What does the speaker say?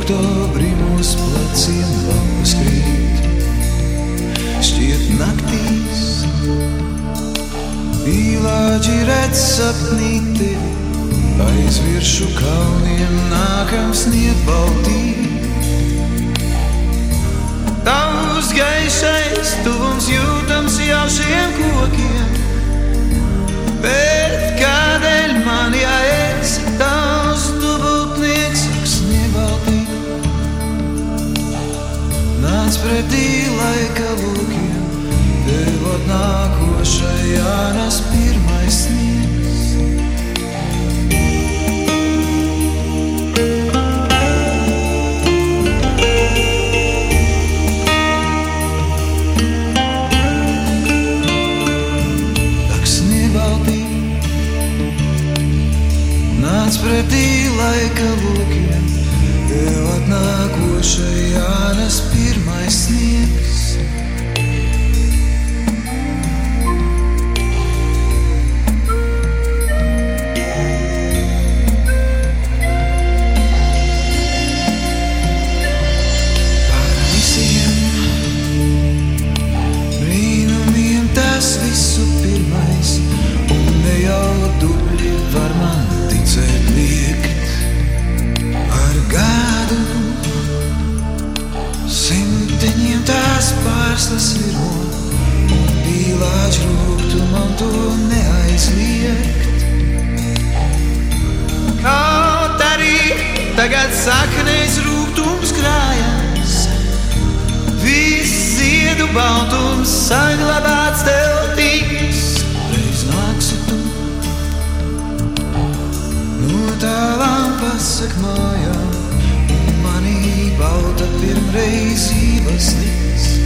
oktobrim uz pleciem lapas krīt. Šķiet naktīs pīlāģi redz sapnī tevi, aiz viršu kalniem nākam sniegbaltī. Tavs gaišais tuvums jūtams jau šiem kokiem, bet kādēļ man jāies tavs dubultnieks ak sniegbaltī. Nāc pretī laika lūkiem, tev atnākošai jānes pirmais sniegs. Ak sniegbaltī, nāc pretī laika lūkiem, tev atnākošai jānes pirmais sniegs. Pārslas viro un pīlāģi rūgtu man to neaizliegt. Kaut arī tagad saknēs rūgtums krājās, viss ziedu baltums saglabāts tev tiks. Reiz nāksi tu no tālām pasak mājām, un manī balta pirmreiz ības liks.